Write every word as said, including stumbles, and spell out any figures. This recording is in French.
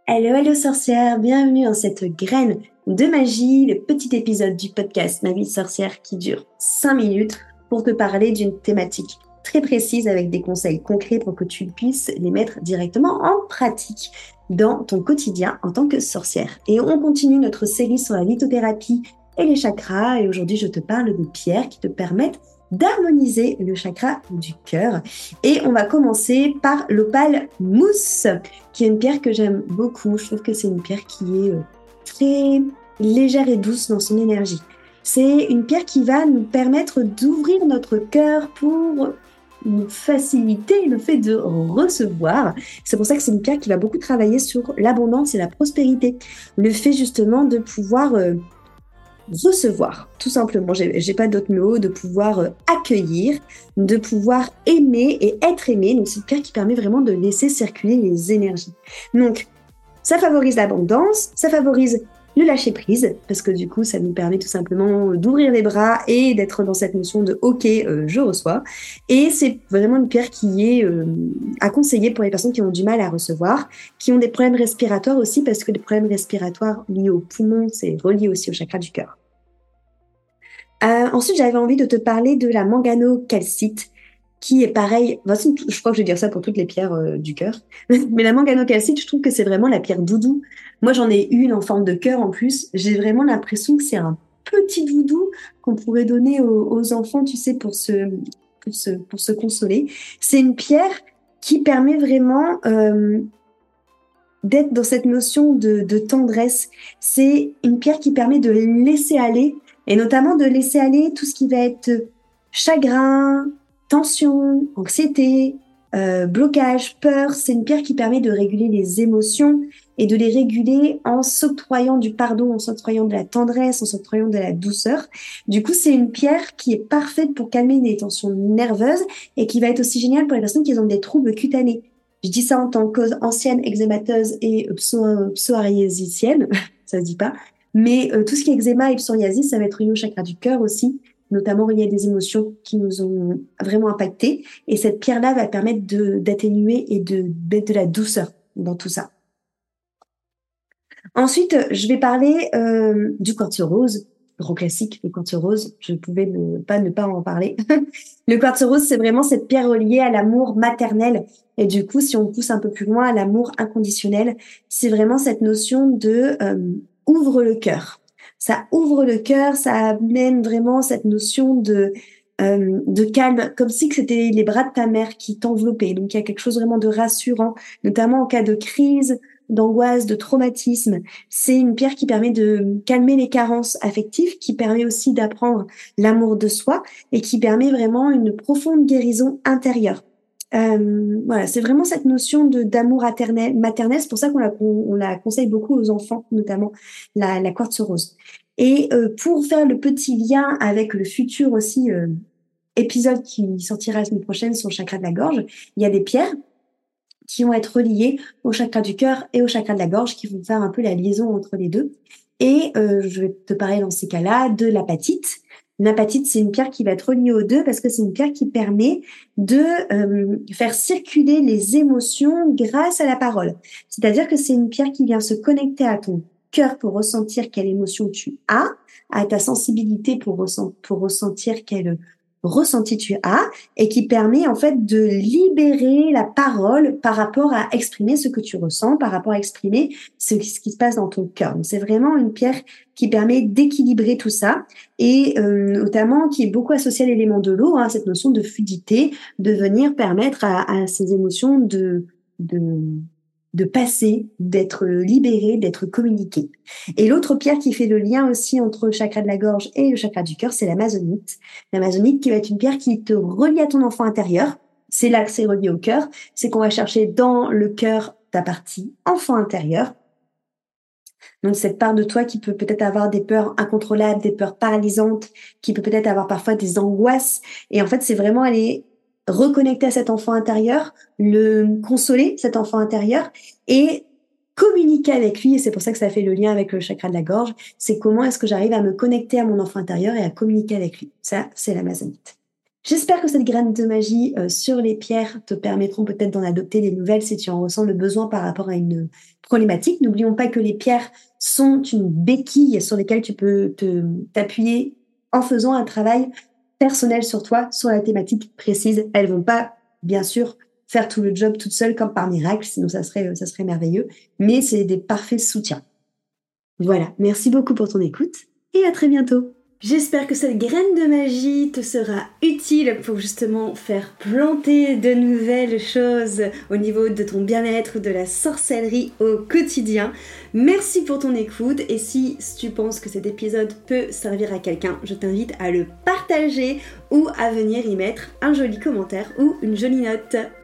Hello, hello sorcière, bienvenue dans cette graine de magie, le petit épisode du podcast Ma vie de sorcière qui dure cinq minutes pour te parler d'une thématique très précise avec des conseils concrets pour que tu puisses les mettre directement en pratique dans ton quotidien en tant que sorcière. Et on continue notre série sur la lithothérapie et les chakras et aujourd'hui je te parle des pierres qui te permettent d'harmoniser le chakra du cœur. Et on va commencer par l'opale mousse, qui est une pierre que j'aime beaucoup. Je trouve que c'est une pierre qui est euh, très légère et douce dans son énergie. C'est une pierre qui va nous permettre d'ouvrir notre cœur pour nous faciliter le fait de recevoir. C'est pour ça que c'est une pierre qui va beaucoup travailler sur l'abondance et la prospérité. Le fait justement de pouvoir euh, recevoir, tout simplement, j'ai, j'ai pas d'autres mots, de pouvoir euh, accueillir, de pouvoir aimer et être aimé. Donc c'est une pierre qui permet vraiment de laisser circuler les énergies. Donc ça favorise l'abondance, ça favorise le lâcher prise, parce que du coup ça nous permet tout simplement d'ouvrir les bras et d'être dans cette notion de ok, euh, je reçois. Et c'est vraiment une pierre qui est euh, à conseiller pour les personnes qui ont du mal à recevoir, qui ont des problèmes respiratoires aussi, parce que les problèmes respiratoires liés aux poumons, c'est relié aussi au chakra du cœur. Euh, ensuite, j'avais envie de te parler de la manganocalcite, qui est pareil, enfin, je crois que je vais dire ça pour toutes les pierres euh, du cœur, mais la manganocalcite, je trouve que c'est vraiment la pierre doudou. Moi, j'en ai une en forme de cœur en plus. J'ai vraiment l'impression que c'est un petit doudou qu'on pourrait donner aux, aux enfants, tu sais, pour se, pour se, pour se consoler. C'est une pierre qui permet vraiment euh, d'être dans cette notion de, de tendresse. C'est une pierre qui permet de laisser aller, et notamment de laisser aller tout ce qui va être chagrin, tension, anxiété, euh, blocage, peur. C'est une pierre qui permet de réguler les émotions et de les réguler en s'octroyant du pardon, en s'octroyant de la tendresse, en s'octroyant de la douceur. Du coup, c'est une pierre qui est parfaite pour calmer les tensions nerveuses et qui va être aussi géniale pour les personnes qui ont des troubles cutanés. Je dis ça en tant qu'ancienne eczémateuse et pso- psoriasicienne, ça se dit pas. Mais euh, tout ce qui est eczéma et psoriasis, ça va être lié au chakra du cœur aussi, notamment relié à des émotions qui nous ont vraiment impactés. Et cette pierre-là va permettre de, d'atténuer et de mettre de la douceur dans tout ça. Ensuite, je vais parler euh, du quartz rose, gros classique, le quartz rose. Je ne pouvais ne, pas ne pas en parler. Le quartz rose, c'est vraiment cette pierre reliée à l'amour maternel. Et du coup, si on pousse un peu plus loin à l'amour inconditionnel, c'est vraiment cette notion de euh, ouvre le cœur. Ça ouvre le cœur, ça amène vraiment cette notion de euh, de calme, comme si que c'était les bras de ta mère qui t'enveloppaient. Donc il y a quelque chose vraiment de rassurant, notamment en cas de crise, d'angoisse, de traumatisme. C'est une pierre qui permet de calmer les carences affectives, qui permet aussi d'apprendre l'amour de soi et qui permet vraiment une profonde guérison intérieure. Euh, voilà, c'est vraiment cette notion de d'amour maternel, maternel. C'est pour ça qu'on la, on la conseille beaucoup aux enfants, notamment la, la quartz rose. Et euh, pour faire le petit lien avec le futur aussi euh, épisode qui sortira la semaine prochaine sur le chakra de la gorge, il y a des pierres qui vont être reliées au chakra du cœur et au chakra de la gorge, qui vont faire un peu la liaison entre les deux. Et euh, je vais te parler dans ces cas-là de l'apatite. L'apatite, c'est une pierre qui va être reliée aux deux parce que c'est une pierre qui permet de euh, faire circuler les émotions grâce à la parole. C'est-à-dire que c'est une pierre qui vient se connecter à ton cœur pour ressentir quelle émotion tu as, à ta sensibilité pour, ressent- pour ressentir quelle ressenti tu as, et qui permet en fait de libérer la parole par rapport à exprimer ce que tu ressens, par rapport à exprimer ce, ce qui se passe dans ton cœur. Donc c'est vraiment une pierre qui permet d'équilibrer tout ça, et euh, notamment qui est beaucoup associée à l'élément de l'eau, hein, cette notion de fluidité, de venir permettre à, à ces émotions de, de, de passer, d'être libérées, d'être communiquées. Et l'autre pierre qui fait le lien aussi entre le chakra de la gorge et le chakra du cœur, c'est l'amazonite. L'amazonite qui va être une pierre qui te relie à ton enfant intérieur. C'est là que c'est relié au cœur. C'est qu'on va chercher dans le cœur ta partie enfant intérieur. Donc cette part de toi qui peut peut-être avoir des peurs incontrôlables, des peurs paralysantes, qui peut peut-être avoir parfois des angoisses. Et en fait, c'est vraiment aller reconnecter à cet enfant intérieur, le consoler, cet enfant intérieur, et communiquer avec lui. Et c'est pour ça que ça fait le lien avec le chakra de la gorge. C'est comment est-ce que j'arrive à me connecter à mon enfant intérieur et à communiquer avec lui. Ça, c'est l'amazonite. J'espère que cette graine de magie euh, sur les pierres te permettront peut-être d'en adopter des nouvelles si tu en ressens le besoin par rapport à une problématique. N'oublions pas que les pierres sont une béquille sur lesquelles tu peux te, t'appuyer en faisant un travail personnel sur toi, sur la thématique précise. Elles vont pas, bien sûr, faire tout le job toutes seules comme par miracle, sinon ça serait, ça serait merveilleux, mais c'est des parfaits soutiens. Voilà, merci beaucoup pour ton écoute et à très bientôt. J'espère que cette graine de magie te sera utile pour justement faire planter de nouvelles choses au niveau de ton bien-être ou de la sorcellerie au quotidien. Merci pour ton écoute et si tu penses que cet épisode peut servir à quelqu'un, je t'invite à le partager ou à venir y mettre un joli commentaire ou une jolie note.